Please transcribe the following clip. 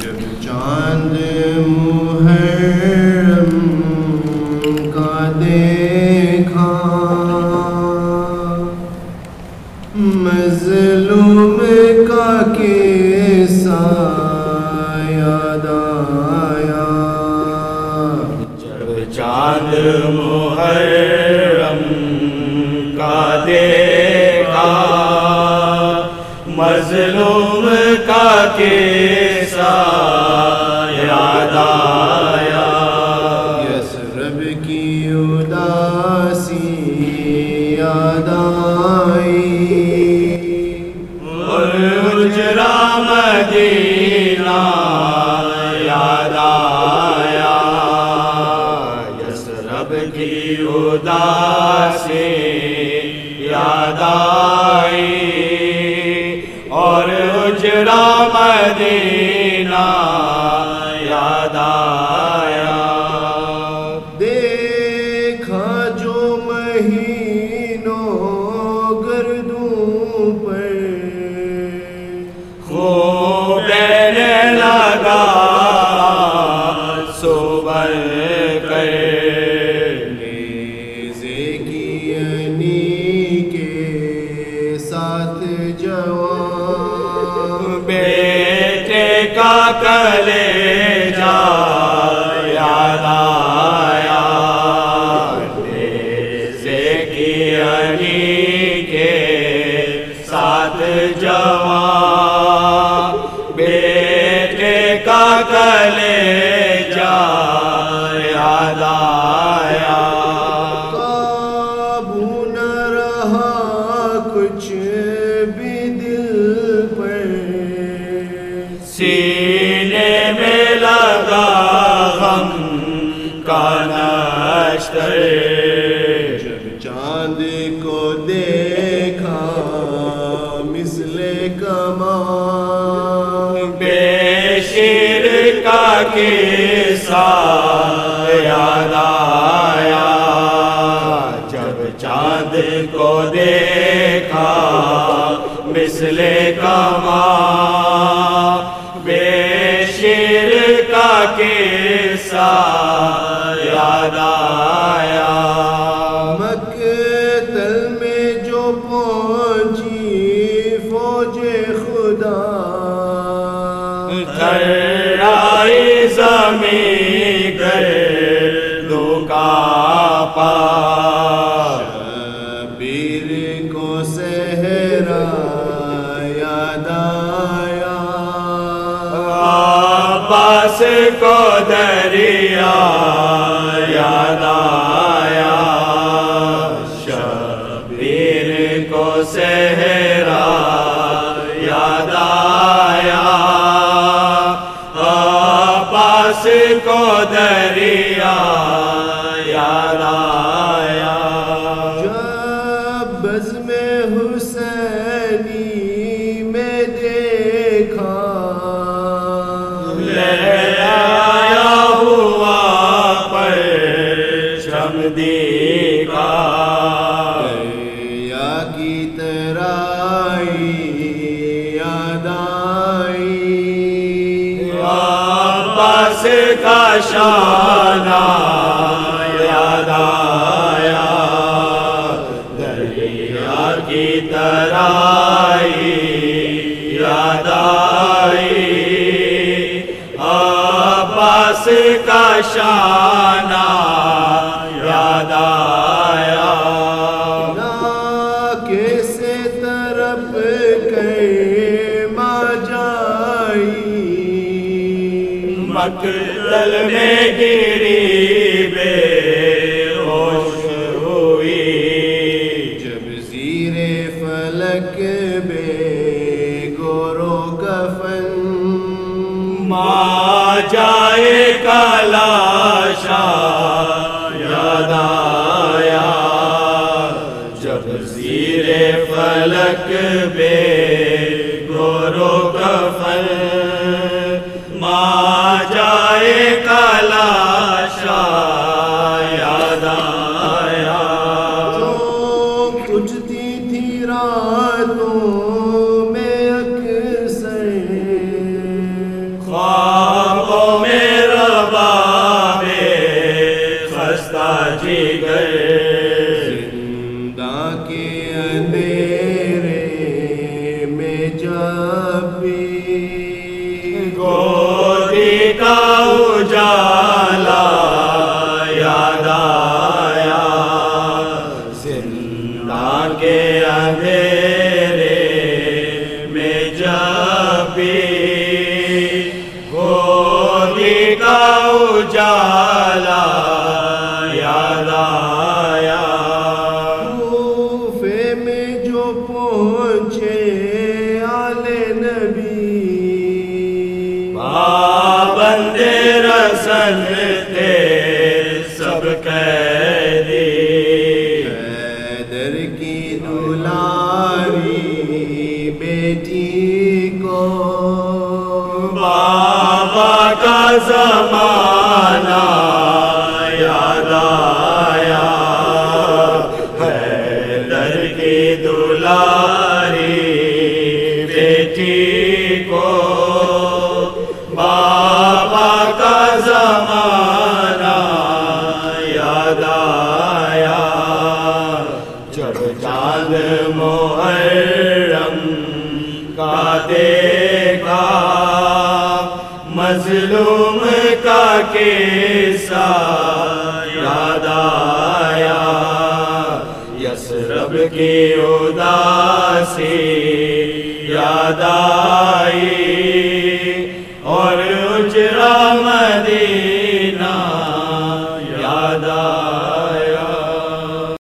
جب چاند محرم کا دیکھا مظلوم کا قصہ یاد آیا. جب چاند محرم کا دیکھا مظلوم کا قصہ یاد آیا. یثرب کی اداسی یاد آئی اور حجرہ مدینہ یاد آیا. یثرب کی اداسی یاد آئی اور حجرہ مدینہ یاد آیا. دیکھا جو مہینوں گردوں پر خوب بہنے لگا صبح کر نیزے کی انی کے ساتھ جوان بیٹے کا کلیجہ یاد آیا. نیزے کی انی کے ساتھ جوان بیٹے کا کلیجہ یاد آیا. قابو نہ رہا کچھ بھی دل پر سینے میں لگا غم کا نشتر. جب چاند کو دیکھا مثل کمان بے شیر کا قصہ یاد آیا. جب چاند کو دیکھا مثل کمان بے شیر کا قصہ یاد آیا. مقتل میں جو پہنچی فوج خدا تھرائی زمین گردوں کا پا. شبیر کو صحرا یاد آیا عباس کو دریا یاد آیا. شبیر کو صحرا یاد آیا عباس کو دریا یاد آیا. جب بزم حسینی میں دیکھا لے آیا ہوا پرچم دیکھا. دریا کی ترائی یاد آئی عباس کا شانہ یاد آیا. دریا کی ترائی یاد آئی عباس کا شانہ یاد آیا. ناکے سے طرف کر ماں جائی مقتل میں گری بے ہوش ہوئی. جب زیر فلک بے گورو کفن ماں جائے کا لاشا یاد آیا. جب زیر فلک بے گورو کفن ماں جائے کا لاشا یاد آیا. جو کچھتی تھی راتوں میں اکثر خواہ گودی کا اجالا یاد آیا، زندہ کے اندھیرے میں جب بھی گودی کا اجالا یاد آیا۔ کوفے میں جو پہنچے آل نبی، پابند رسل تھے سب قیدی، حیدر کی دلاری بیٹی کو بابا کا زمانہ یاد آیا، حیدر کی دلاری بیٹی کو بابا کا زمانہ یاد آیا، جب چاند محرم کا دیکھا مظلوم کا قصہ یاد آیا، یثرب کی اداسی یاد آئی اور